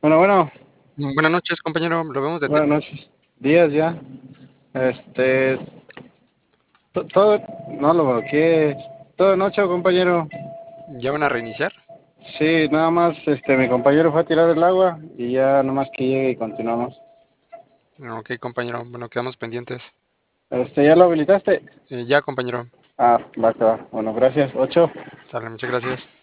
Bueno, bueno, Buenas noches, compañero. Lo vemos de buenas noches. Días ya. Este, todo, no lo bloqueé. Todo noche, compañero. ¿Ya van a reiniciar? Sí, nada más, mi compañero fue a tirar el agua y ya nada más que llegue y continuamos. Ok, compañero. Bueno, quedamos pendientes. ¿Ya lo habilitaste? Ya, compañero. Ah, va que va. Bueno, gracias. 8. Sale, muchas gracias.